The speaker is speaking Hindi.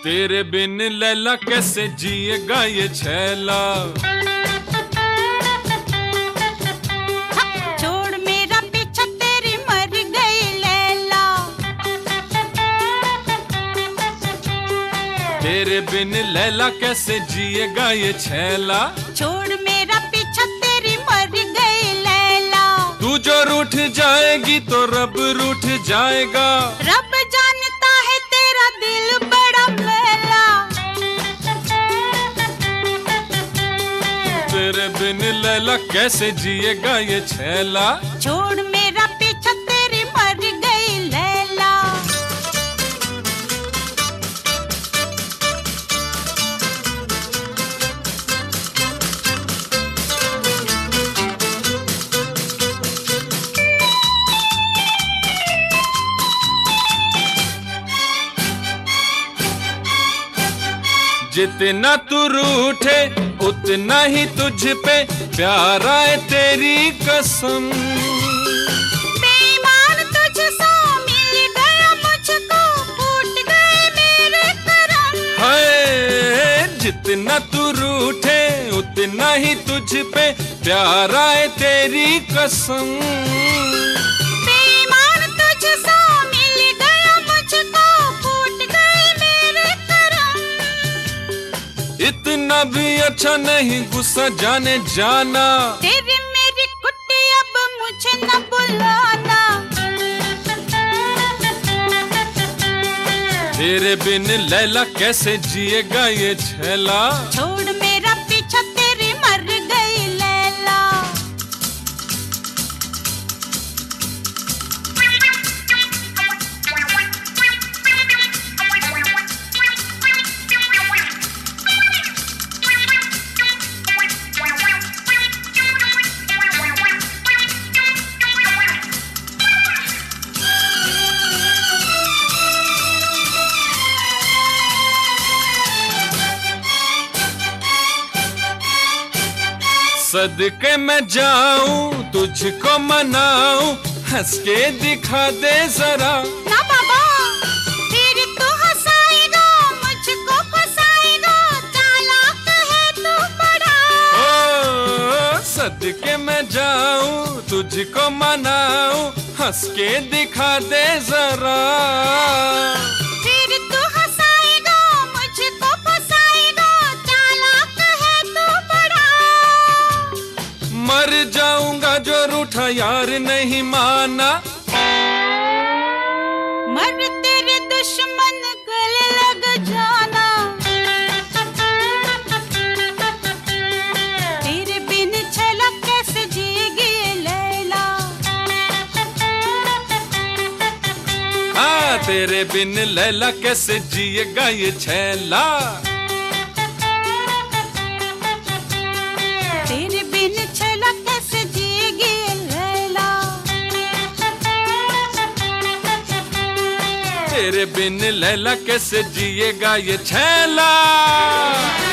तेरे बिन लैला कैसे जिएगा ये छैला। छोड़ मेरा पीछा तेरी मर गई लैला। तेरे बिन लैला कैसे जिएगा ये छैला। छोड़ मेरा पीछा तेरी मर गई लैला। तू जो रूठ जाएगी तो रब रूठ जाएगा। रब जानता है तेरा दिल बड़ा मैला। तेरे बिन लैला कैसे जिएगा ये छैला। छोड़ मेरा पीछा तेरी मर गई लैला। जितना तू रूठे उतना ही तुझ पे प्यार आए तेरी कसम। बेईमान तुझसे मिल गया मुझको, फूट गए मेरे करम। हाय जितना तू रूठे उतना ही तुझ पे प्यार आए तेरी कसम। इतना भी अच्छा नहीं गुस्सा जाने जाना। तेरी मेरी कुट्टी अब मुझे न बुलाना। तेरे बिन लैला कैसे जिएगा ये छैला। छोड़ मेरा पीछा तेरी मर गई लैला। सदके मैं जाऊं तुझको मनाऊं, हंस के दिखा दे जरा। ना बाबा फिर तू हंसाएगा, मुझको फंसाएगा, चालाक है तू बड़ा। ओ सदके मैं जाऊं तुझको मनाऊं, हंस के दिखा दे जरा। फिर तू हंसाएगा, मुझको फंसाएगा, चालाक है तू बड़ा। मर जाऊंगा जो रूठा यार नहीं माना। मर तेरे दुश्मन गले लग जाना। तेरे बिन छैला कैसे जिएगी ये लैला। हाँ तेरे बिन लैला कैसे जिएगा ये छैला। तेरे बिन छैला कैसे जिएगी ये लैला। तेरे बिन लैला कैसे जिएगा ये छैला।